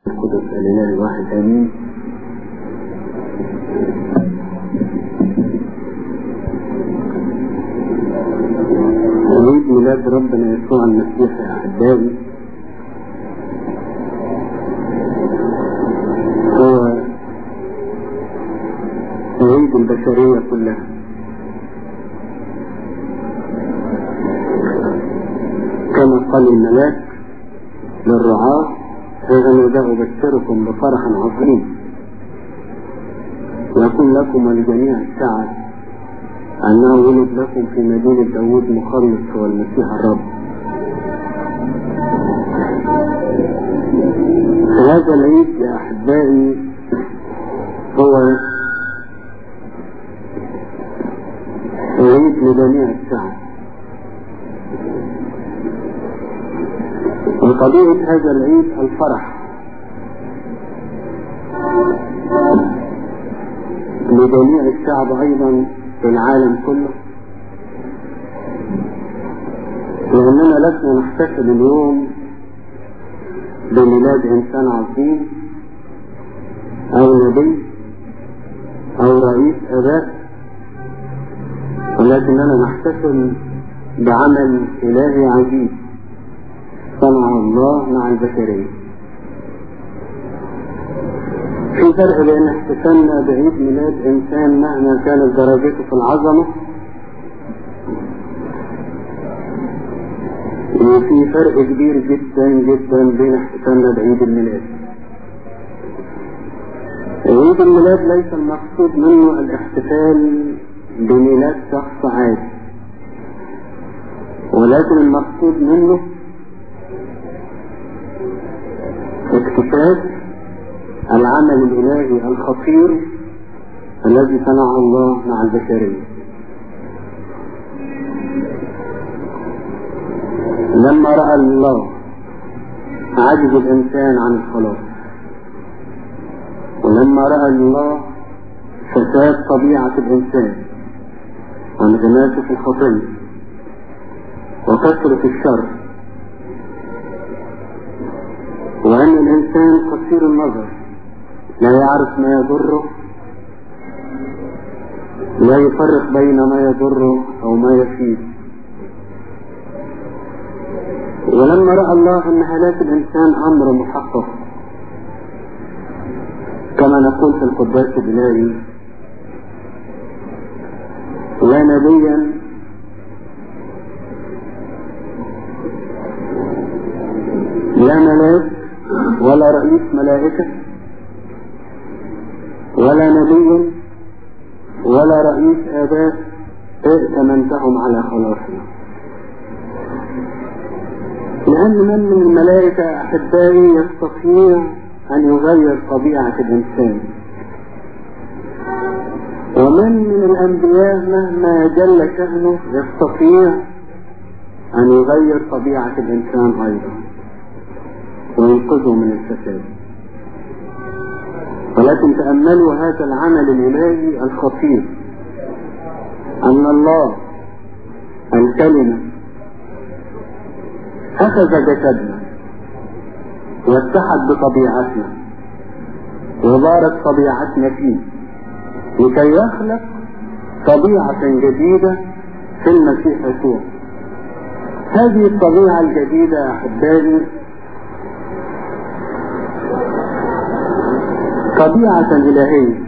القدس الإله الواحد آمين. عيد ميلاد ربنا يسوع المسيح يا أحبائي هو عيد البشرية كلها. كما قال الملاك للرعاة: هذا أبشركم بفرح عظيم يكون لكم ولجميع الشعب أنه ولد لكم في مدينة داود مخلص هو المسيح الرب. هذا العيد يا أحبائي هو عيد لجميع الشعب، وطبيعة هذا العيد الفرح لجميع الشعب أيضا في العالم كله، لأننا لسنا نحتفل اليوم بميلاد إنسان عظيم أو نبي أو رئيس آباء، ولكننا نحتفل بعمل إلهي عجيب صنع الله مع البشرية. في فرق بين احتفالنا بعيد ميلاد إنسان مهما كانت درجته في العظمة، وفي فرق كبير جدا جدا بين احتفالنا بعيد الميلاد. عيد الميلاد ليس المقصود منه الاحتفال بميلاد شخص عادي، ولكن المقصود منه اكتشاف العمل الإلهي الخطير الذي صنعه الله مع البشرية. لما رأى الله عجز الإنسان عن الخلاص، ولما رأى الله فساد طبيعة الإنسان وانغماسه في الخطية وكثرة الشر، وأن الإنسان قصير النظر لا يعرف ما يضره، لا يفرق بين ما يضره أو ما يفيد، ولما رأى الله أن هلاك الإنسان أمر محقق كما نقول في القداس الإلهي: لا نبيا لا ملاك ولا رئيس ملائكة ولا نبي ولا رئيس آباء ائتمنتهم على خلاصنا. لأن من الملائكة أحبائي يستطيع أن يغير طبيعة الإنسان، ومن الأنبياء مهما جل شأنه يستطيع أن يغير طبيعة الإنسان أيضا وينقذه من الفساد. ولكن تأملوا هذا العمل الإلهي الخطير، أن الله الكلمة أخذ جسدنا واتحد بطبيعتنا وبارك طبيعتنا فيه لكي يخلق طبيعة جديدة في المسيح يسوع. هذه الطبيعة الجديدة يا أحبائي طبيعة إلهية،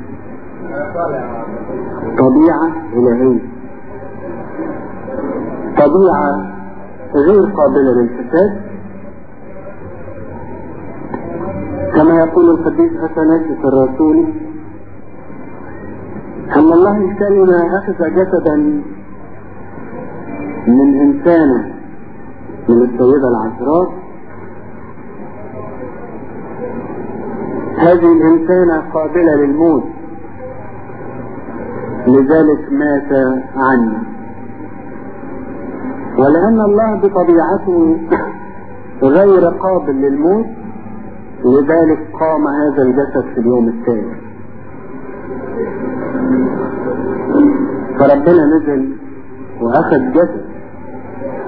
طبيعة إلهية، طبيعة غير قابلة للفساد، كما يقول القديس أثناسيوس الرسولي أن الله الكلمة أخذ جسدا من إنسانة من السيدة العذراء. هذه الإنسانة قابلة للموت، لذلك مات عنا، ولأن الله بطبيعته غير قابل للموت لذلك قام هذا الجسد في اليوم الثاني. فربنا نزل وأخذ جسد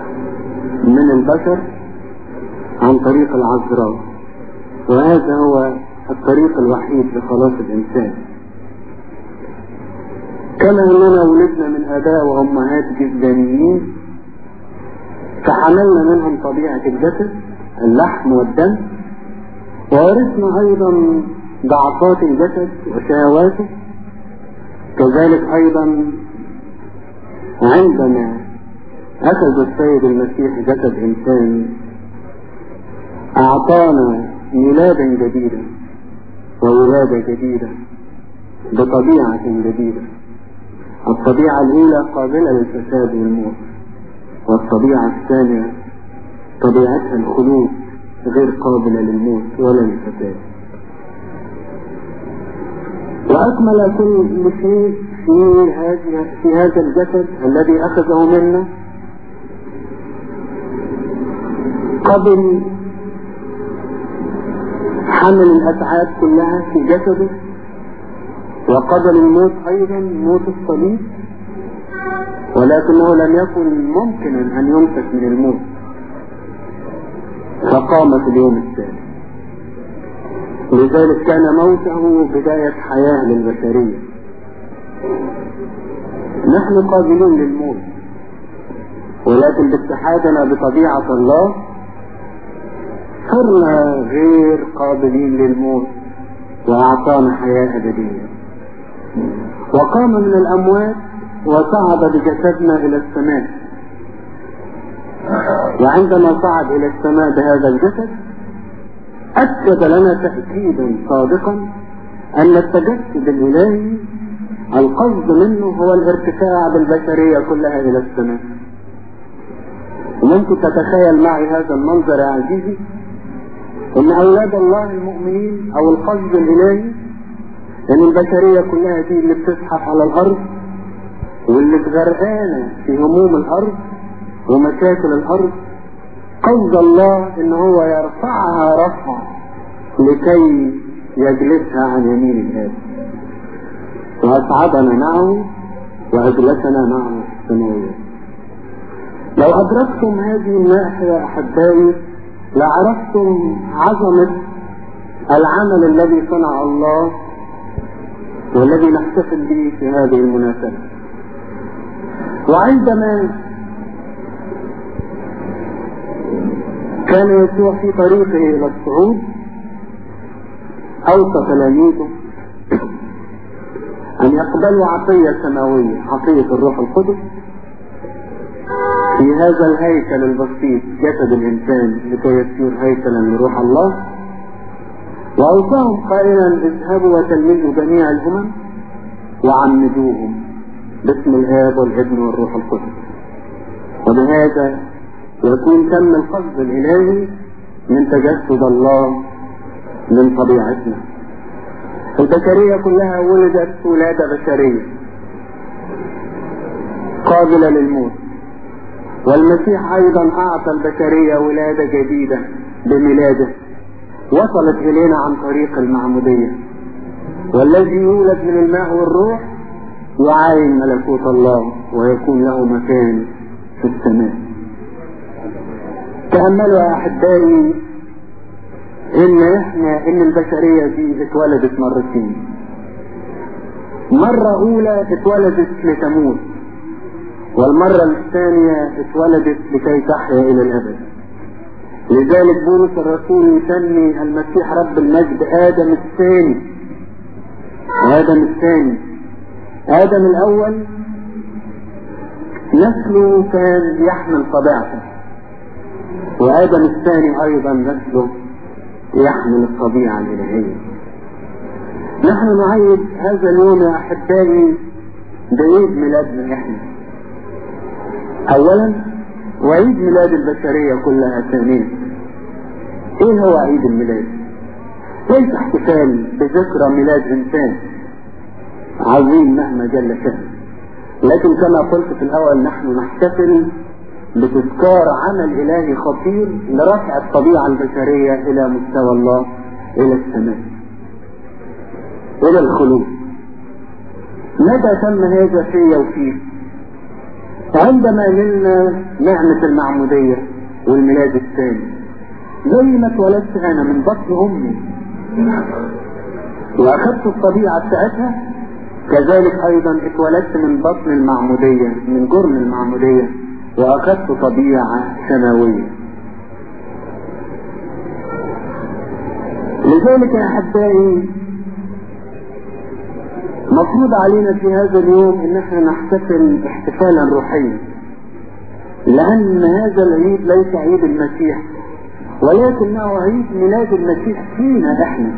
من البشر عن طريق العذراء، وهذا هو الطريق الوحيد لخلاص الإنسان. كما أننا ولدنا من آباء وأمهات جسدانيين فحملنا منهم طبيعة الجسد اللحم والدم، وورثنا أيضا ضعفات الجسد وشهواته. كذلك أيضا عندما أخذ السيد المسيح جسد إنسان أعطانا ميلادا جديدا وولادة جديدة بطبيعة جديدة. الطبيعة الأولى قابلة للفساد والموت، والطبيعة الثانية طبيعتها الخلود غير قابلة للموت ولا للفساد. وأكمل كل شيء في هذا الجسد الذي أخذه منا قبل حمل الأتعاب كلها في جسده، وقبل الموت أيضا موت الصليب، ولكنه لم يكن ممكنا أن يمسك من الموت فقام في اليوم الثاني. لذلك كان موته بداية حياة للبشرية. نحن قابلون للموت، ولكن باتحادنا بطبيعة الله صرنا غير قابلين للموت وأعطانا حياة أبدية. وقام من الأموات وصعد بجسدنا إلى السماء. وعندما صعد إلى السماء بهذا الجسد أكد لنا تأكيدا صادقا أن التجسد الإلهي القصد منه هو الارتفاع بالبشرية كلها إلى السماء. وممكن تتخيل معي هذا المنظر يا عزيزي، ان اولاد الله المؤمنين او القصد الالهي ان البشرية كلها دي اللي بتزحف على الارض واللي غرقانة في هموم الارض ومشاكل الارض، قصد الله ان هو يرفعها رفع لكي يجلسها عن يمين الآب ويصعدنا معه ويجلسنا معه في السماوية. لو أدركتم هذه الناحية يا أحبائي لعرفتم عظمة العمل الذي صنع الله والذي نحتفل به في هذه المناسبة. وعندما كان يسوع في طريقه إلى الصعود أوصى تلاميذه أن يقبلوا عطية سماوية، عطية الروح القدس في هذا الهيكل البسيط جسد الإنسان لكي يصير هيكلا لروح الله. وأوصاهم قائلا اذهبوا وتلمذوا جميع الأمم وعمدوهم باسم الآب والابن والروح القدس. وبهذا يكون تم القصد الإلهي من تجسد الله من طبيعتنا. البشرية كلها ولدت ولادة بشرية قابلة للموت، والمسيح أيضا أعطى البشرية ولادة جديدة بميلاده وصلت إلينا عن طريق المعمودية. والذي يولد من الماء والروح يعاين ملكوت الله ويكون له مكان في السماء. تأملوا يا أحبائي إن البشرية دي اتولدت مرتين. مرة أولى اتولدت لتموت، والمرة الثانية اتولدت لكي تحيا إلى الأبد. لذلك بولس الرسول يسمي المسيح رب المجد آدم الثاني. آدم الثاني، آدم الأول نسله كان يحمل طبيعته، وآدم الثاني أيضا نسله يحمل الطبيعة الإلهية. نحن نعيد هذا اليوم يا أحبائي بعيد ميلادنا إحنا أولا، وعيد ميلاد البشرية كلها ثانيا. إيه هو عيد الميلاد؟ ليس احتفال بذكرى ميلاد إنسان عظيم مهما جل شأنه، لكن كما قلت في الأول نحن نحتفل بتذكار عمل إلهي خطير لرفع الطبيعة البشرية إلى مستوى الله، إلى السماء، إلى الخلود. متى تم هذا فيا وفيه؟ عندما نلنا نعمة المعمودية والميلاد الثاني. زي ما اتولدت أنا من بطن أمي واخدت الطبيعة بتاعتها، كذلك ايضا اتولدت من بطن المعمودية، من جرم المعمودية، واخدت طبيعة سماوية. لذلك يا احبائي مفروض علينا في هذا اليوم ان احنا نحتفل احتفالا روحيا، لان هذا العيد ليس عيد المسيح ولكنه عيد ميلاد المسيح فينا احنا.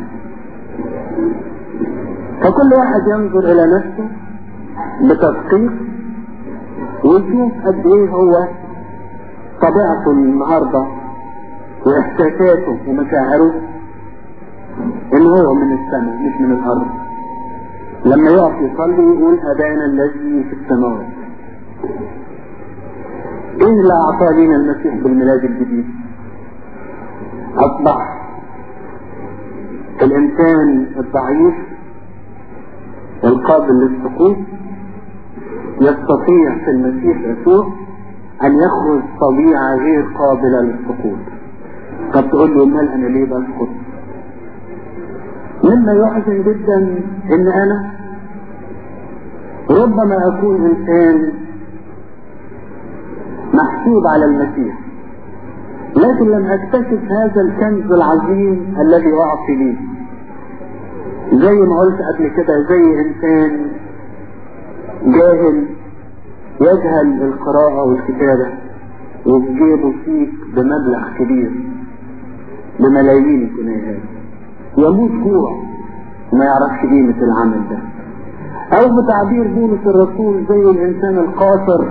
فكل واحد ينظر الى نفسه بتدقيق ويشوف قد ايه هو طبيعته النهارده واحساساته ومشاعره ان هو من السماء مش من الارض. لما يقف يصلي يقول ابانا الذي في السماوات. ايه اللي اعطاه لنا المسيح بالميلاد الجديد؟ اصبح الانسان الضعيف القابل للسقوط يستطيع في المسيح يسوع ان يخرج طبيعة غير قابلة للسقوط. طب تقول له مال انا ليه بسقط؟ مما يحزن جدا ان انا ربما اكون انسان محسوب على المسيح، لكن لم اكتشف هذا الكنز العظيم الذي اعطي لي. زي ما قلت قبل كده، زي انسان جاهل يجهل القراءة والكتابة وفي جيبه شيك بمبلغ كبير بملايين الجنيهات، يموت جوع وما يعرفش قيمة العمل ده. او بتعبير بولس الرسول زي الانسان القاصر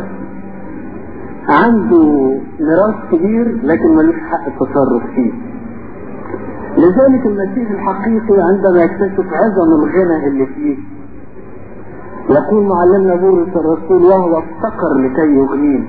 عنده ميراث كبير لكن ملوش حق التصرف فيه. لذلك المسيح الحقيقي عندما يكتشف عظم الغنى اللي فيه يقول معلمنا بولس الرسول وهو افتقر لكي يغنيه.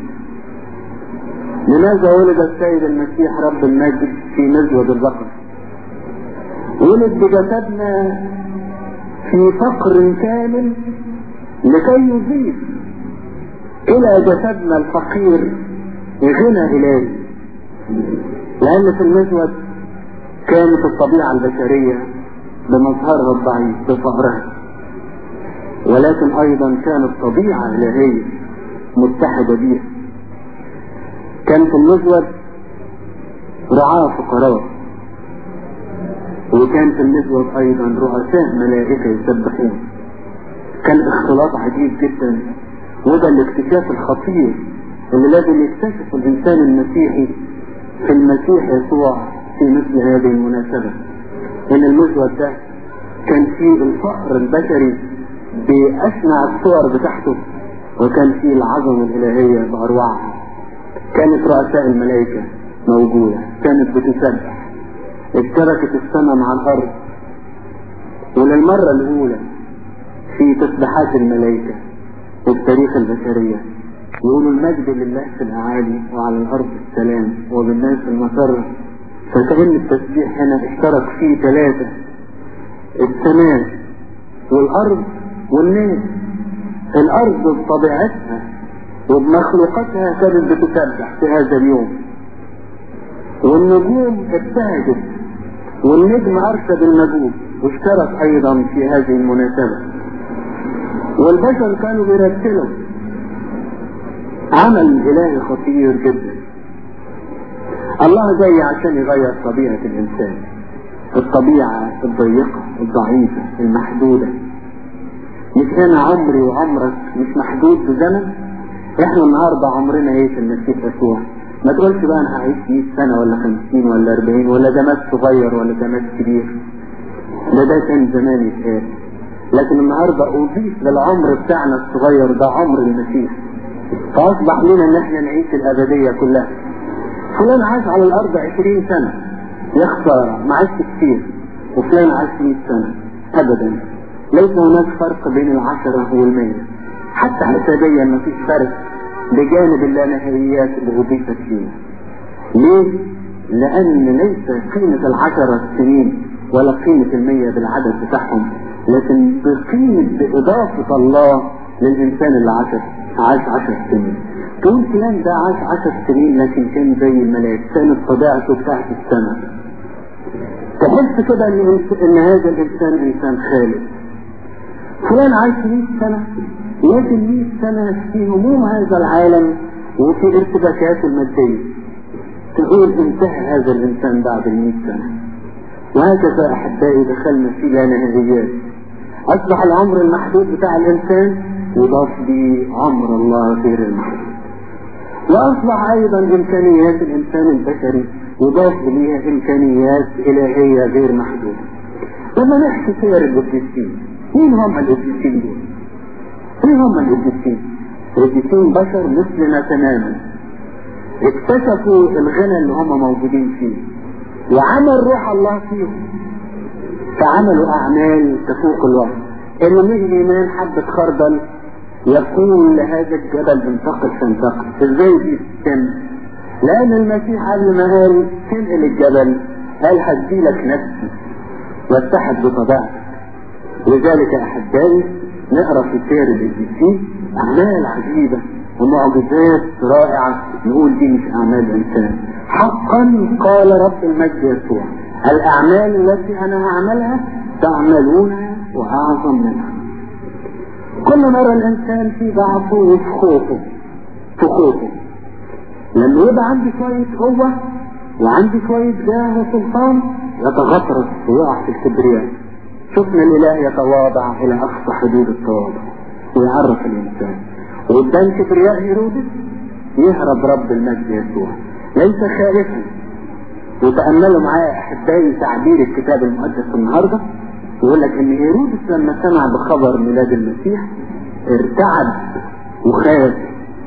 لماذا ولد السيد المسيح رب المجد في مزود البقر؟ ولد بجسدنا في فقر كامل لكي يضيف الى جسدنا الفقير غنى الهي. لان في المزود كانت الطبيعة البشرية بمظهرها الضعيف بفقرها، ولكن ايضا كانت طبيعة الهية متحدة بيها. كان في المزود رعاة فقراء، وكان في المزود ايضا رؤساء ملائكة يسبحون. كان اختلاط عجيب جدا، وده الاكتشاف الخطير اللي لازم يكتشف الانسان المسيحي في المسيح يسوع في مثل هذه المناسبة. ان المزود ده كان فيه الفقر البشري بأشنع الصور بتاعته، وكان فيه العظمة الإلهية بأرواعها. كانت رؤساء الملائكة موجودة، كانت بتسبح، اشتركت السماء مع الأرض. وللمرة الأولى في تسبيحات الملائكة في التاريخ البشرية يقولوا المجد لله في الأعالي وعلى الأرض السلام وبالناس المسر. فكأن التسبيح هنا اشترك فيه ثلاثة: السماء والأرض والناس. الأرض بطبيعتها وبمخلوقاتها كانت بتسبح في هذا اليوم، والنجوم ابتهجت والنجم أرشد النجوم واشترك أيضا في هذه المناسبة. والبشر كانوا بيرتلوا عمل إلهي خطير جدا. الله جاي عشان يغير طبيعة الإنسان، الطبيعة الضيقة الضعيفة المحدودة. مش أنا عمري وعمرك مش محدود بزمن. احنا النهاردة عمرنا ايه في المسيح يسوع؟ ما تقولش بقى انا هعيش 100 سنة ولا 50 ولا 40 ولا ده مات صغير ولا ده مات كبير. ده كان زمان يتقال. لكن النهاردة اضيف للعمر بتاعنا الصغير ده عمر المسيح، فاصبح لنا ان احنا نعيش الابدية كلها. فلان عاش على الارض 20 سنة يا خسارة ما عاش كتير، وفلان عاش 100 سنة. ابدا، ليس هناك فرق بين 10 و100، حتى حسابيا ما فيش فرق بجانب اللانهائيات اللي اضيفت فينا. ليه؟ لان ليس قيمة 10 سنين ولا قيمة 100 بالعدد بتاعهم، لكن بإضافة الله للإنسان اللي عاش 10 سنين. تقول فلان ده عاش 10 سنين لكن كان زي الملاك، كانت طبيعته بتاعت السماء. تحس كده ان هذا الانسان انسان خالد. فلان عايش 100 سنة، لكن 100 سنة في هموم هذا العالم وفي ارتباكاته المادية، تقول انتهى هذا الانسان بعد 100 سنة. وهكذا احبائي دخلنا في لا نهائيات. اصبح العمر المحدود بتاع الانسان يضاف به عمر الله غير المحدود، واصبح ايضا امكانيات الانسان البشري يضاف اليها امكانيات الهية غير محدودة. لما نحكي سير القديسين، مين هم القديسين دول؟ مين هم القديسين؟ القديسين بشر مثلنا تماما، اكتشفوا الغنى اللي هم موجودين فيه وعمل روح الله فيهم، فعملوا اعمال تفوق الوصف. اللي من ايمان حبة خردل يقول لهذا الجبل انتقل فانتقل. ازاي دي تتم؟ لان المسيح قبل ما قال تنقل الجبل قال هديلك نفسي واتحد بطبيعتك. لذلك احبائي نقرا في سير القديسين اعمال عجيبة ومعجزات رائعة، نقول دي مش اعمال انسان. حقا قال رب المجد يسوع الاعمال التي انا هعملها تعملونها واعظم منها. كل مرة الانسان في ضعفه وفي خوفه لما يبقى عندي شوية قوة وعندي شوية جاه وسلطان يتغطرس ويقع في الكبرياء. شفنا الاله يتواضع الى اقصى حدود التواضع ويعرف الانسان، وقدام كبرياء هيرودس يهرب رب المجد يسوع ليس خائفا. وتأملوا معايا احبائي تعبير الكتاب المقدس النهارده، يقول لك ان هيرودس لما سمع بخبر ميلاد المسيح ارتعب وخاف،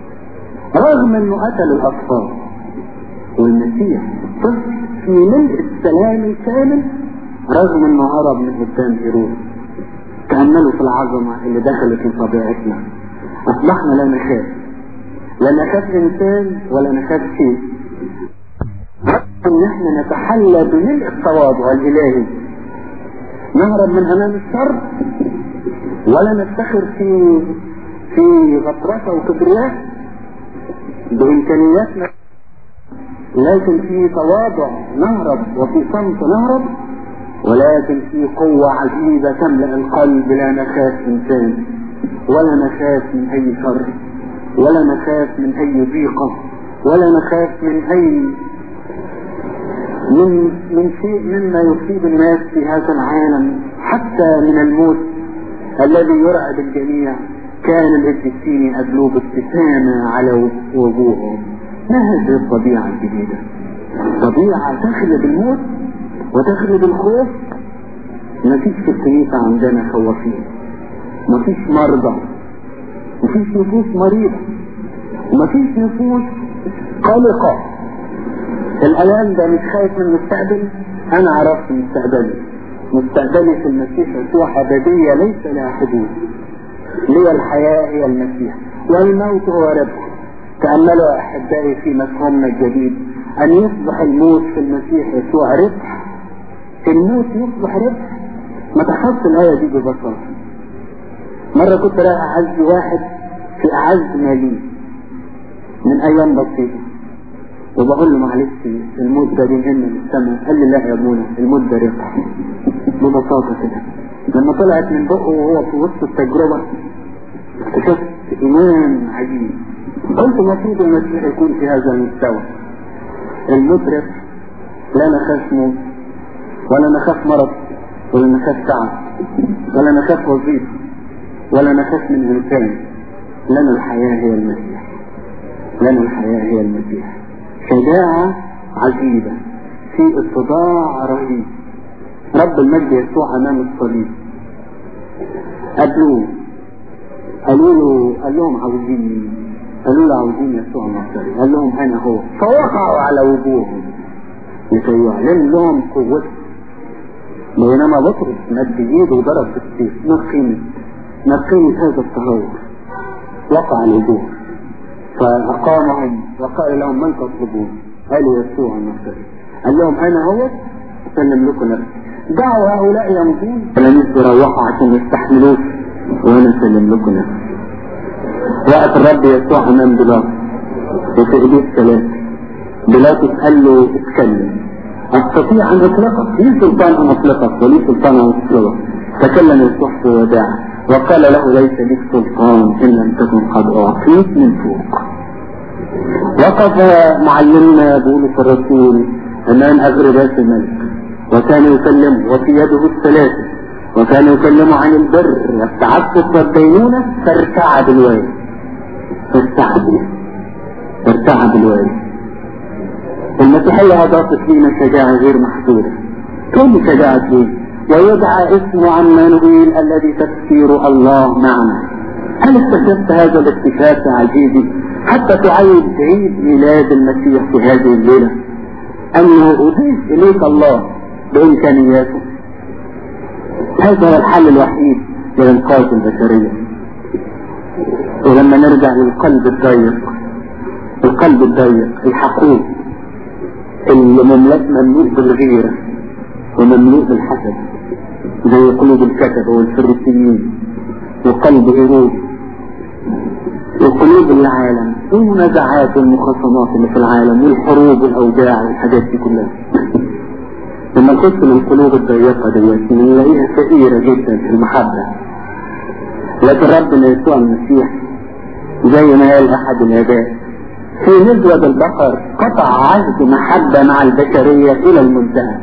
رغم انه قتل الاطفال والمسيح طفل في ملء السلام الكامل، رغم انه هرب من قدام هيرودس. تأملوا في العظمة اللي دخلت في طبيعتنا. اصبحنا لا نخاف، لا نخاف انسان ولا نخاف شيء، ان احنا نتحلى بملء التواضع الالهي، نهرب من امام الشر ولا نفتخر في غطرسة وكبرياء بامكانياتنا، لكن في تواضع نهرب وفي صمت نهرب، ولكن في قوة عجيبة تملأ القلب. لا نخاف انسان ولا نخاف من اي شر ولا نخاف من اي ضيقة ولا نخاف من اي من شيء مما يصيب الناس في هذا العالم، حتى من الموت الذي يرعب الجميع. كان القديسين يقابلوه بابتسامة على وجوههم. ما هذه الطبيعة الجديدة؟ طبيعة تخلد الموت وتخلد الخوف. ما فيش في الكنيسة عندنا خوافين، ما فيش مرضى، ما فيش نفوس مريضة، ما فيش نفوس قلقة. الآن ده مش خايف من المستقبل. أنا عرفت مستقبلي في المسيح يسوع أبدية ليس لها حدود. لي الحياة هي المسيح والموت هو ربح. تأملوا أحبائي في مفهومنا الجديد أن يصبح الموت في المسيح يسوع ربح. الموت يصبح ربح. ما تحفظت الآية دي ببساطة. مرة كنت رايح أعزي واحد في أعز مالي من أيام بسيطة، وبقول له معلش الموت ده بينهمنا من السماء. قال لي لا يا ابونا الموت ده ربح. ببساطة كده. لما طلعت من بقه وهو في وسط التجربة اكتشفت إيمان عجيب. قلت المفروض المسيح يكون في هذا المستوى. الموت ربح. لا نخاف موت ولا نخاف مرض ولا نخاف تعب ولا نخاف وظيفة ولا نخاف من إنسان. لنا الحياة هي المسيح. لنا الحياة هي المسيح. شجاعة عجيبة في اتضاع رهيب. رب المجد يسوع امام الصليب قابلوه، قال لهم عاوزين، قالوا له عاوزين يسوع الناصري. قال لهم انا هو. فوقعوا على وجوههم لكي يعلن لهم قوته. بينما بطرس مد ايده وضرب بالسيف. ما قيمة هذا التهور؟ وقع الوجوه. فأقامهم وقال لهم من تطلبون؟ قالوا يسوع الناصري. قال لهم انا هو اسلم لكم نفسي. دعوا هؤلاء يمضون فلم يروحوا عشان يستحملوش وانا اسلم لكم نفسي. وقت الرب يسوع امام بيلاطس وفي ايديه الثلاثة. بيلاطس قال له اتكلم. أستطيع أن أطلقك، لي سلطان أن أطلقك ولي سلطان أن أطلقك. تكلم يسوع في وداع وقال له ليس لك سلطان إن لم تكن قد أعطيت من فوق. وقف معلمنا بولس الرسول أمام أغرباس الملك وكان يكلمه وفي يده الثلاثة، وكان يكلمه عن البر والتعفف والدينونة، فارتعب الوالي. ارتعب الوالي. المسيحية أضافت لنا شجاعة غير محدودة. كل شجاعة ليه؟ ويدعى اسمه عمانوئيل الذي تفسير الله معنا. هل اكتشفت هذا الاكتشاف عجيب حتى تعيد عيد ميلاد المسيح في هذه الليلة؟ أنه أضيف إليك الله بإمكانياته. هذا هو الحل الوحيد لإنقاذ البشرية. ولما نرجع للقلب الضيق الحقود اللي مملوء بالغيرة ومملوء بالحسد زي قلوب الكتبة والفريسيين وقلب هيرود وقلوب العالم والنزاعات والمخاصمات اللي في العالم والحروب والأوجاع والحاجات دي كلها. لما نخش للقلوب الضيقة ديت نلاقيها فقيرة جدا في المحبة. لكن ربنا يسوع المسيح زي ما قال أحد الآباء في مزود البقر قطع عهد محبة مع البشرية إلى المنتهى.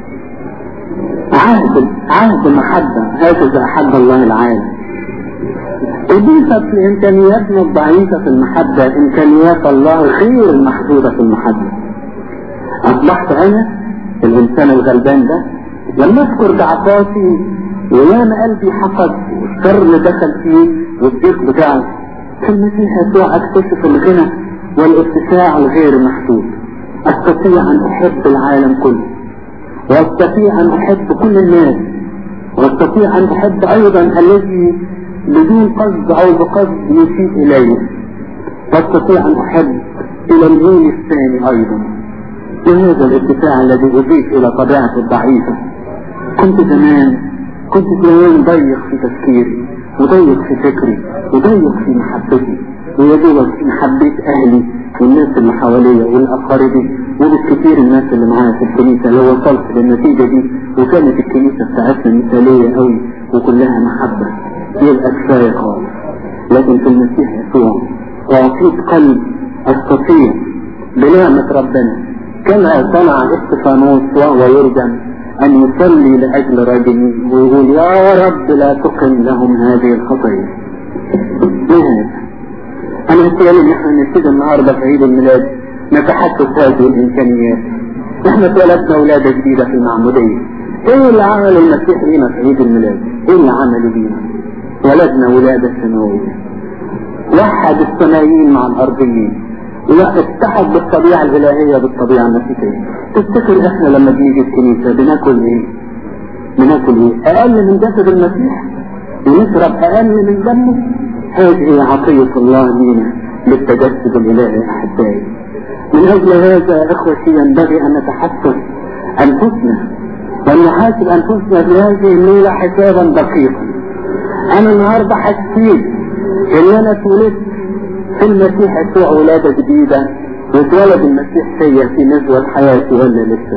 عهد محبة هكذا أحب الله العالم. أضيفت لإمكانياتنا الضعيفة في المحبة إمكانيات الله غير المحدودة في المحبة. أصبحت أنا الإنسان الغلبان ده لما أذكر ضعفاتي وياما قلبي حقد والشر اللي دخل فيه والضيق بتاعه، في المسيح يسوع أكتشف الغنى والاتساع الغير محدود. أستطيع أن أحب العالم كله، وأستطيع أن أحب كل الناس، وأستطيع أن أحب أيضا الذي بدون قصد أو بقصد يسيء إليه، وأستطيع أن أحب إلى الميل الثاني أيضا. وهذا الاتساع الذي أضيف إلى طبيعة الضعيفة. كنت زمان ضيق في تفكيري وضيق في فكري وضيق في محبتي، ويدوب في محبة أهلي والناس اللي حواليا والأقاربي وبالكثير الناس اللي معايا في الكنيسة. لو وصلت للنتيجة دي وكانت الكنيسة بتاعتنا مثالية قوي وكلها محبة يبقى كفاية خالص. لكن في المسيح يسوع أعطيت قلب أستطيع بنعمة ربنا كما صنع استفانوس وهو يرجم أن يصلي لأجل رجل ويقول يا رب لا تقم لهم هذه الخطية. أنا أتكلم إن احنا نبتدي النهاردة في عيد الميلاد نتحسس هذه الإمكانيات. احنا اتولدنا ولادة جديدة في المعمودية. ايه اللي عمل المسيح لينا في عيد الميلاد؟ ايه اللي عمله لينا؟ ولدنا ولادة سماوية، وحد السماويين مع الأرضيين، اتحد بالطبيعة الإلهية بالطبيعة المسيحية. تفتكر احنا لما بنيجي الكنيسة بناكل ايه؟ أقل من جسد المسيح؟ ونشرب أقل من دمه؟ هذه عطية الله لنا للتجسد الإلهي أحبائي. من أجل هذا أخوتي ينبغي أن نتحسس أنفسنا وأن نحاسب أنفسنا في هذه الليلة حسابا دقيقا. أنا النهاردة حسيت إن أنا اتولدت في المسيح يسوع ولادة جديدة، واتولد المسيح فيا في نزوة حياتي ولا لسه؟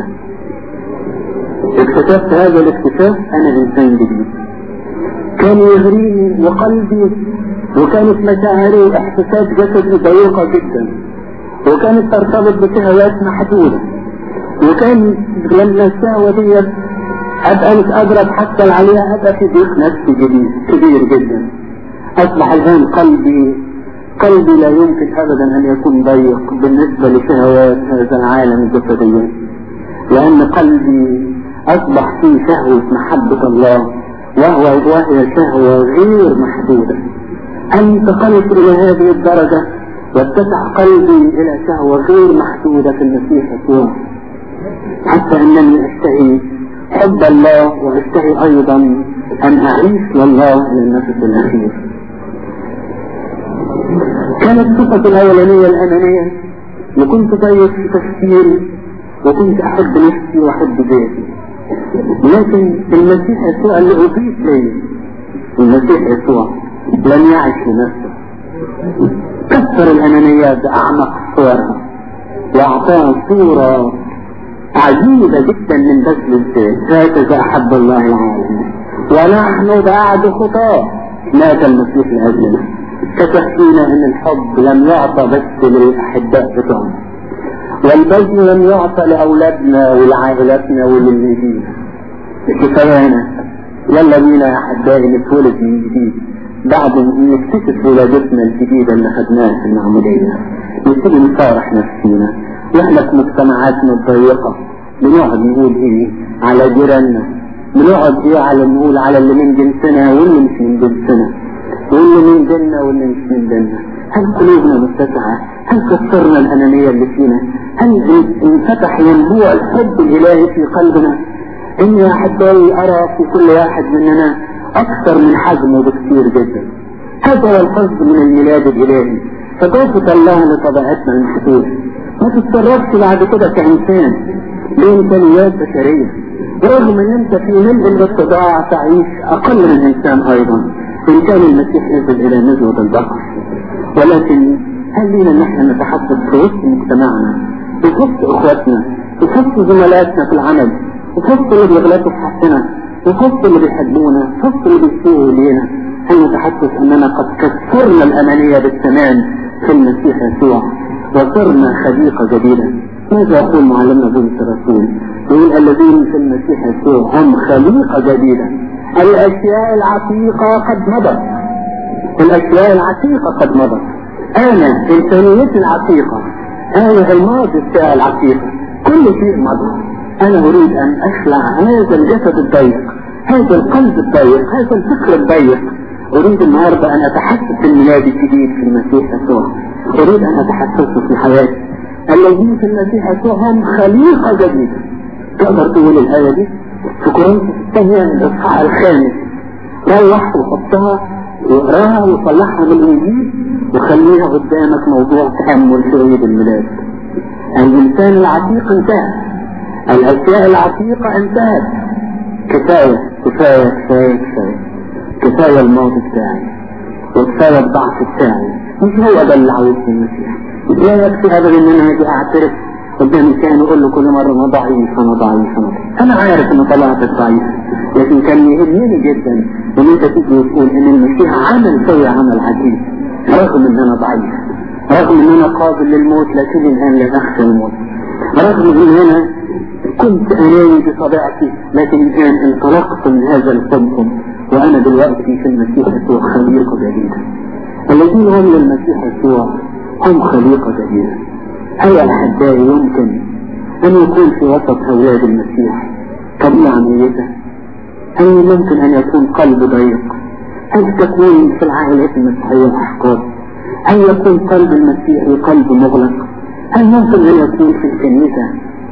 اكتشفت هذا الاكتشاف أنا إنسان جديد. كان يغريني وقلبي وكانت مشاعري واحساسات جسدي ضيقة جدا، وكانت ترتبط بشهوات محدودة، وكان لما الشهوة دي أبقى مش قادرة أتحصل عليها أبقى في ضيق نفسي جديد كبير جدا. أصبح الآن قلبي لا يمكن أبدا أن يكون ضيق بالنسبة لشهوات هذا العالم الجسدي، لأن قلبي أصبح فيه شهوة محبة الله وهي شهوة غير محدودة. انتقلت إلى هذه الدرجة واتسع قلبي إلى شهوة غير محدودة في المسيح يسوع، حتى أنني أشتهي حب الله وأشتهي أيضا أن أعيش لله للنفس الأخير. كانت صفة الأولانية الأنانية، وكنت ضيق في تفكيري وكنت أحب نفسي وأحب ذاتي. لكن المسيح يسوع اللي أضيف لي، المسيح يسوع لم يعش لنفسه، كسر الأنانيات بأعمق صورها وأعطاها صورة عجيبة جدا من بذل الذات. هكذا أحب الله العالم ونحن بعد خطاه مات المسيح لأجلنا. فتحكينا أن الحب لم يعطى بس للأحباء بتوعنا، والبذل لم يعطى لأولادنا ولعائلاتنا وللمدينة. كفايانا يلا بينا يا أحبائي نتولد من جديد بعد أن نكتشف ولادتنا الجديدة اللي خدناها في المعمودية. نبتدي نصارح نفسينا واحنا في مجتمعاتنا الضيقة، بنقعد نقول ايه على جيراننا، بنقعد ايه على نقول على اللي من جنسنا واللي مش من جنسنا، واللي من ديننا واللي مش من ديننا. هل قلوبنا متسعة؟ هل كسرنا الأنانية اللي فينا؟ هل انفتح ينبوع الحب الإلهي في قلبنا؟ إني أحبائي أرى في كل واحد مننا أكثر من حجمه بكثير جدا. هذا هو القصد من الميلاد الإلهي. فكافة الله لطبيعتنا المحدودة، ما تتصرفش بعد كده كإنسان بإمكانيات بشرية، رغم أن أنت في ملء الاتضاع تعيش أقل من إنسان أيضا إن كان المسيح نزل إلى نزوة البقر. ولكن هل لينا نحن نتحدث في وسط مجتمعنا، في وسط إخواتنا، في وسط زملاتنا في العمل، في وسط اللي بيغلطوا في حقنا، في وسط اللي بيحبونا، في وسط اللي بيسيئوا إلينا، هل نتحدث أننا قد كسرنا الأنانية بالتمام في المسيح يسوع وصرنا خليقة جديدة؟ ماذا يقول معلمنا بولس الرسول؟ يقول الذين في المسيح يسوع هم خليقة جديدة، الأشياء العتيقة قد مضت. الأشياء العتيقة قد مضت. أنا إنسانيتي العتيقة، أنا الماضي بتاع العتيقة، كل شيء مضى. أنا أريد أن أخلع هذا الجسد الضيق، هذا القلب الضيق، هذا الفكر الضيق. أريد النهاردة أن أتحسس الميلاد الجديد في المسيح يسوع. أريد أن أتحسسه في حياتي. الذين في المسيح يسوع هم خليقة جديدة. تقدر تقول الآية دي في كورنثوس الثانية الإصحاح الخامس، روح وحطها واقراها وصلحها بالإنجيل وخليها قدامك موضوع تأمل في عيد الميلاد. الإنسان العتيق انتهى، الأشياء العتيقة انتهت. كفاية كفاية كفاية كفاية كفاية الماضي بتاعي وكفاية الضعف بتاعي. مش هو ده اللي عاوزني المسيح. لا يكفي أبدا إن أنا أجي أعترف قدام كان يقول له كل مرة أنا ضعيف أنا ضعيف أنا عارف إن طلعتك ضعيف، لكن كان يهمني جدا إن أنت تيجي وتقول إن المسيح عمل فيا عمل عجيب رغم إن أنا ضعيف، رغم إن أنا قابل للموت لكن الآن لا أخشى الموت، رغم إن أنا كنت أناني بطبيعتي لكن الآن انطلقت من هذا الحب وأنا دلوقتي في المسيح يسوع خليقة جديدة. الذين هم للمسيح يسوع هم خليقة جديدة. هل يا أحبائي يمكن أن يكون في وسط أولاد المسيح طبيعة ميتة؟ هل ممكن أن يكون قلب ضيق؟ هل تكون في العائلات المسيحية أحقاد؟ هل يكون قلب المسيحي قلب مغلق؟ هل ممكن أن يكون في الكنيسة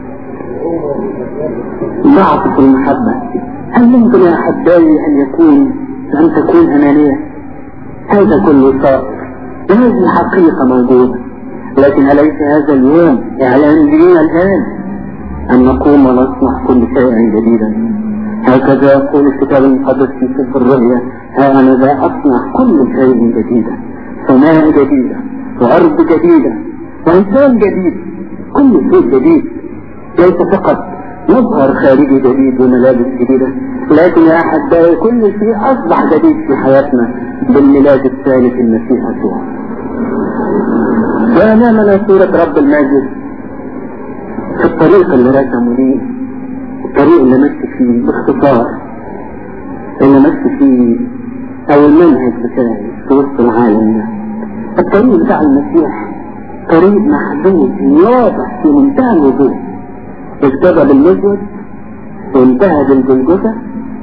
ضعف في المحبة؟ هل ممكن يا أحبائي أن تكون أنانية؟ هذا كله صائر، هذه حقيقة موجودة. لكن أليس هذا اليوم إعلان لنا الآن أن نقوم ونصنع كل شيء جديدا؟ هكذا يقول الكتاب المقدس في سفر الرؤيا: ها أنا ذا أصنع كل شيء جديدا، سماء جديدة وأرض جديدة وإنسان جديد، كل شيء جديد. ليس فقط مظهر خارجي جديد وملابس جديدة، لكن يا أحبائي كل شيء أصبح جديد في حياتنا بالميلاد الثالث المسيح يسوع. وأمامنا صورة رب المجد في الطريق اللي رسمه لي، الطريق اللي مشي فيه باختصار، اللي مشي فيه أو المنهج بتاعي في وسط العالم ده. الطريق بتاع المسيح طريق محدود واضح في منتهى الوضوح، ابتدى بالمسجد وانتهى بالجلجثة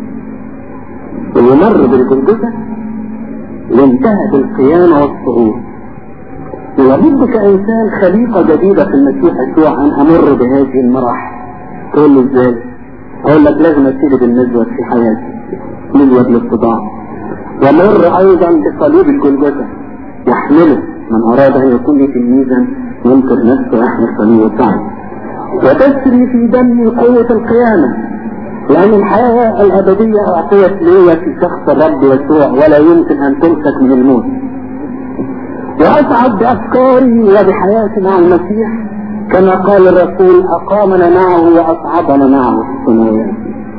ومر بالجلجثة وانتهى بالقيامة والصعود. ولابد كإنسان خليقة جديدة في المسيح يسوع أن أمر بهذه المراحل. تقول لي إزاي؟ أقول لك لازم أبتدي بالمسجد في حياتي، مسجد الاتضاع، ومر أيضا بصليب الجلجثة يحمله من أراد أن يكون لي تلميذا ينكر نفسه ويحمل صليب وسعي، وتسري في دمي قوة القيامة، لأن الحياة الأبدية أعطيت لي في شخص الرب يسوع ولا يمكن أن تمسك من الموت. وأسعد بأفكاري وبحياتي مع المسيح كما قال الرسول أقامنا معه وأصعدنا معه في السماوات.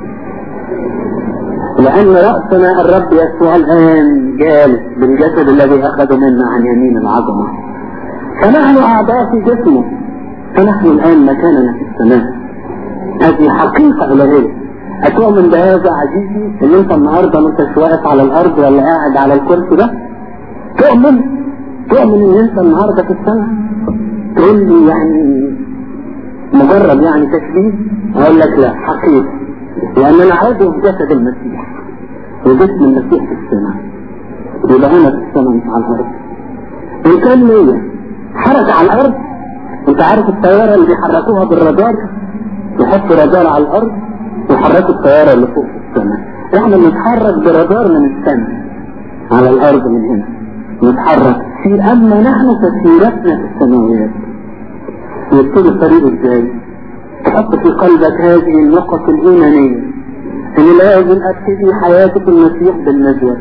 لأن رأسنا الرب يسوع الآن جالس بالجسد الذي أخذ منا عن يمين العظمة، فنحن أعضاء في جسمه، فنحن الآن مكاننا في السماء. هذه حقيقة إلهية. أتؤمن بهذا عزيزي اللي أنت النهاردة ما أنتش واقف على الأرض ولا قاعد على الكرسي ده؟ تؤمن إن أنت النهاردة في السماء؟ تقول لي يعني مجرد يعني تشبيه؟ أقول لك لا، حقيقة، لأن أنا عضو في جسد المسيح وجسم المسيح في السماء، يبقى هنا في السماء مش على الأرض. إن كان ليا حركة على الأرض، أنت عارف الطيارة اللي بيحركوها بالرادار، يحطوا رادار على الأرض ويحركوا الطيارة اللي فوق في السماء. إحنا بنتحرك برادار من السماء على الأرض من هنا، نتحرك في أما نحن فسيرتنا في السماويات. يبتدي الطريق إزاي؟ تحط في قلبك هذه النقط الإيمانية إن لازم أبتدي حياتي في المسيح بالمزود.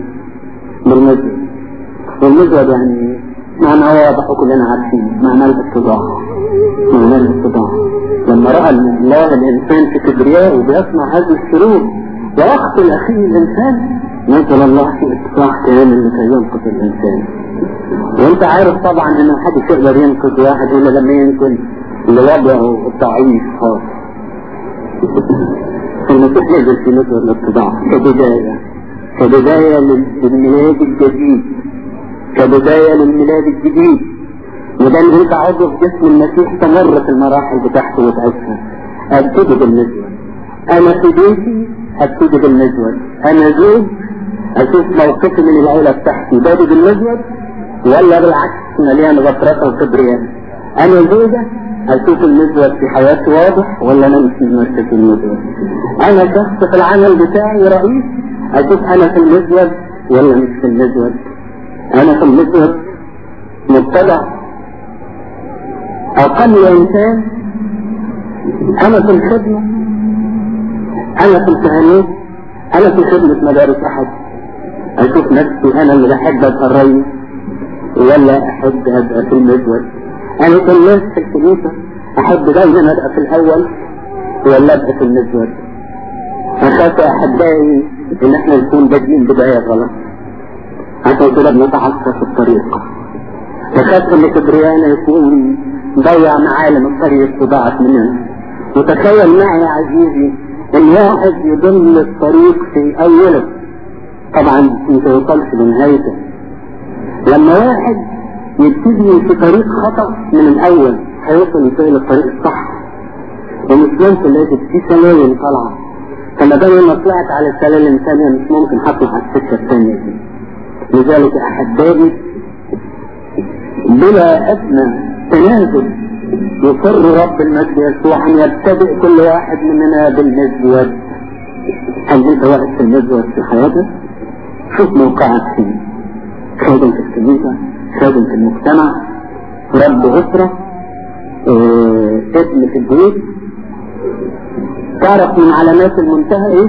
والمزود يعني معنى واضح وكلنا عارفين، معنى الاتضاع. لما رأى الله الإنسان في كبرياء وبيصنع هذه الشرور ويقتل أخيه الإنسان، نزل الله في اتضاع كامل لكي ينقذ الإنسان. وانت عارف طبعا ان محدش يقدر ينقذ واحد الا لما ينقذ لوضعه الضعيف خاص. المسيح نزل في نزل الاتضاع كبداية للميلاد الجديد. وده اللي انت عضو في جسم المسيح تمر في المراحل بتاعته وتعيشها. ابتدي بالنزول. انا في بيتي ابتدي بالنزول. انا زوج اشوف موقفي من العيلة بتاعتي بادي بالنزول ولا بالعكس مليان غفرة وكبرياء. انا زوجة اشوف النزول في حياتي واضح ولا انا مش في مركز النزول. انا شخص في العمل بتاعي رئيس اشوف انا في النزول ولا مش في النزول. انا في النزول مبتدع اقل انسان. انا في الخدمة، انا في الكهنوت، انا في خدمة مدارس احد. اشوف نفسي انا اللي بحب ابقى الرئيس ولا احب ابقى في المزود. انا في الناس في الكنيسة احب دايما ابقى في الاول ولا ابقى في المزود. اخاف احبائي ان احنا نكون بادئين بداية غلط عشان كده بنتعصى في الطريق. اخاف ان كبريانا يكون ضيع معالم الطريق وضاعت مننا. وتخيل معي يا عزيزي ان واحد يضل الطريق في اوله طبعا مش يوصلش لنهايته. لما واحد يبتدي في طريق خطأ من الاول هيوصل يسأل الطريق الصح. ومش ممكن لازم في سلالم طالعة، فما دام انا طلعت على السلالم الثانية مش ممكن هطلع على السكة الثانية دي. لذلك احبابي بلا ادنى تنازل يصر رب المجد يسوع ان يبتدئ كل واحد مننا بالمزود. هل انت واقف في المزود في حياتك؟ شوف موقعك فين. خادم في الكنيسة، خادم في المجتمع، رب أسرة، ابن في البيت. تعرف من علامات المنتهى ايه؟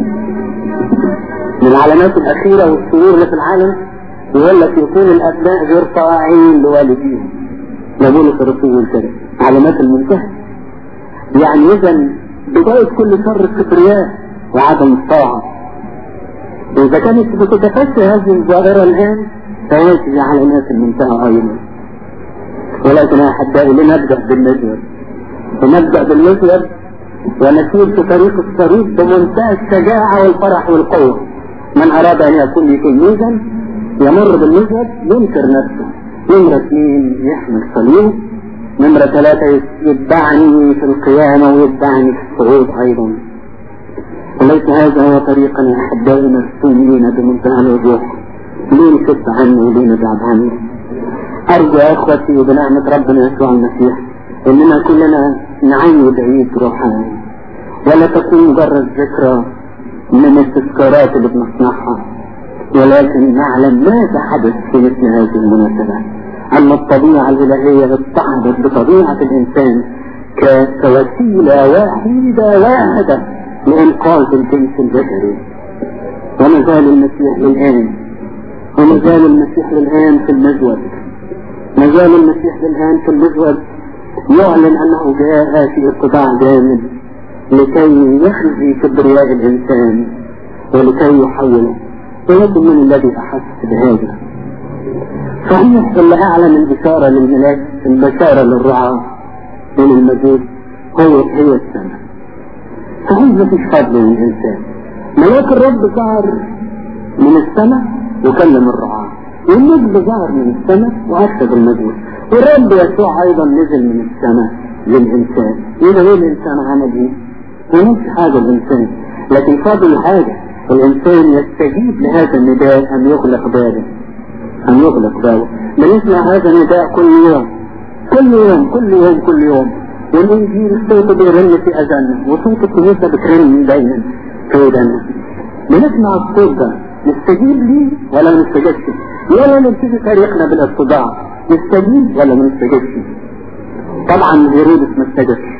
من العلامات الأخيرة والشرور اللي في العالم يقول لك يكون الأبناء غير طاعين لوالديهم. يقول الرسول كده علامات المنتهى. يعني إذا بداية كل شر الكبرياء وعدم الطاعة. إذا كانت بتتفشى هذه الظاهرة الآن فهذه علامات المنتهى أيضا. ولكن يا أحبائي لنبدأ بالنزول. ونبدأ بالنزول ونسير في طريق الصليب بمنتهى الشجاعة والفرح والقوة. من أراد أن يكون لي تلميذا يمر بالنزول ينكر نفسه. نمرة 2 يحمل صليب. نمرة 3 يتبعني في القيامة ويتبعني في الصعود أيضا. وليس هذا هو طريقا يا أحبائي مرسومين بمنتهى الوضوح. ليه نكف عنه وليه نبعد عنه؟ أرجو يا أخوتي بنعمة ربنا يسوع المسيح إننا كلنا نعيد عيد روحاني ولا تكون مجرد ذكرى من التذكارات اللي بنصنعها، ولكن نعلم ماذا حدث في مثل هذه المناسبات. أن الطبيعة الإلهية اتحدت بطبيعة الإنسان كوسيلة واحدة لإنقاذ الجنس البشري. وما زال المسيح للآن في المزود. ما زال المسيح للآن في المزود يعلن أنه جاء في اتباع جامد لكي يخزي كبرياء الإنسان ولكي يحوله. ولكن من الذي أحس بهذا؟ صحيح اللي أعلن البشارة للملاك، البشارة للرعاة وللمجوس هي السماء. صحيح مفيش فضل للإنسان. ملاك الرب ظهر من السماء وكلم الرعاة، والنجم ظهر من السماء وأكتب المجوس، والرب يسوع أيضا نزل من السماء للإنسان. إذا إيه الإنسان عمل إيه؟ ونفس حاجة الإنسان، لكن فاضل حاجة، الإنسان يستجيب لهذا النداء أن يغلق باله، أن يغلق باله. بنسمع هذا النداء كل يوم كل يوم كل يوم كل يوم، والإنجيل صوته بيرن في أذاننا، وصوت الكنيسة بترن دايما في ودانا. بنسمع الصوت ده، نستجيب ليه ولا نستجيبش؟ ولا نبتدي طريقنا بالاتباع، نستجيب ولا ما نستجيبش؟ طبعا هيرودس ما استجابش.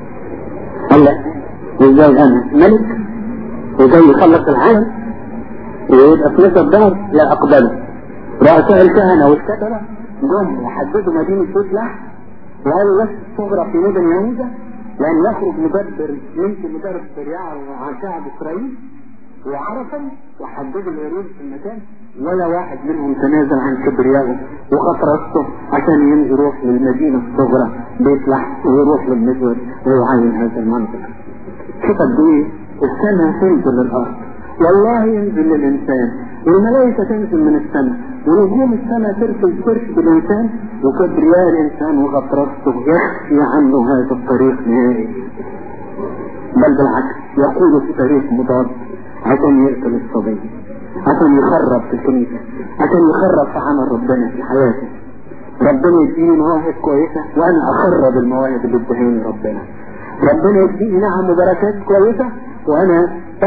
هلا ازاي انا ملك وجاي يخلص العالم ويبقى في نصر الدهر؟ لا اقبله. رؤساء الكهنه والكتبه جم وحددوا مدينه بيتلحم وقالوا بس تغرق في مدن يهوذا لان يخرج مدبر يمكن مدرب سريعه عن شعب اسرائيل، وعرفوا وحددوا الهيرود في المكان، ولا واحد منهم تنازل عن كبريائه وخطرته عشان يروح للمدينه الصغرى بيتلحم ويروح للمزود ويعاين هذا المنطقه. شوف قد ايه السماء تنزل للارض، والله ينزل للانسان، والملائكه تنزل من السماء، ونجوم السماء ترشد الانسان، وكبرياء الانسان وغطرسته يخفي عنه هذا الطريق نهائي، بل بالعكس يقول في طريق مضاد عشان يقتل الصبي، عشان يخرب في الكنيسه، عشان يخرب في عمل ربنا في حياته. ربنا يديني مواهب كويسه وانا اخرب المواهب اللي ادهاني ربنا. ربنا يديني نعم وبركات كويسه وانا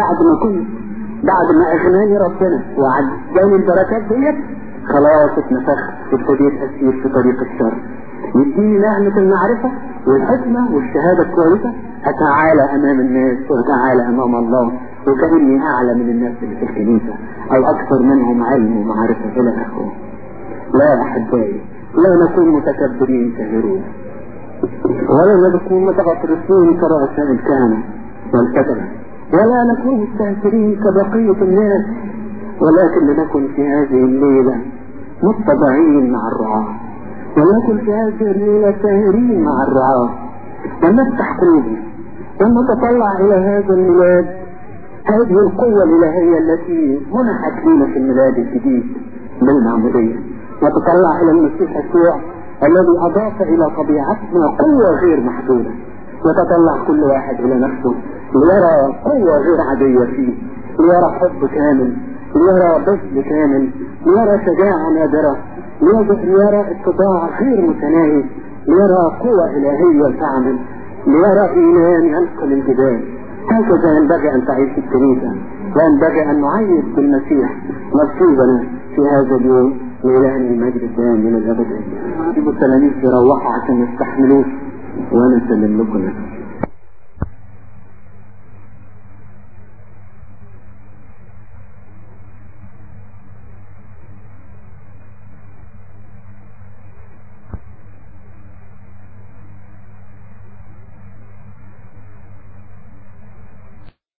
بعد ما اغناني ربنا وعداني البركات ديت خلاص اتنفخت وابتديت اسير في طريق الشر. يديني نعمه المعرفه والحكمه والشهاده الكويسه، اتعالى امام الناس واتعالى امام الله وكاني اعلى من الناس اللي في الكنيسه او اكثر منهم علم ومعرفه الى اخره. لا احبائي، لا نكون متكبرين كهيرود، ولا نكون متغطرسين كرؤساء الكهنه والكتبه، ولا نكون مستهترين كبقيه الناس، ولكن لنكن في هذه الليله متبعين مع الرعاه، ولنكن في هذه الليله ساهرين مع الرعاه، ونفتح قلوبنا ونتطلع الى هذا الميلاد، هذه القوه الالهيه التي منحت لنا في الميلاد الجديد بالمعموديه، نتطلع الى المسيح يسوع الذي اضاف الى طبيعتنا قوه غير محدوده، وتطلع كل واحد الى نفسه ليرى قوه غير عاديه فيه، ليرى حب كامل، ليرى بذل كامل، ليرى شجاعه نادره، ليرى اتباع غير متناهي، ليرى قوه الهيه تعمل، ليرى ايمان ينقل الجبال. هكذا ينبغي ان تعيش الكنيسه، وينبغي ان نعيد بالمسيح نصيبنا في هذا اليوم لإلهنا المجد الدائم من الابد. التلاميذ يروحوا عشان يستحملوش وانا سلم لكم.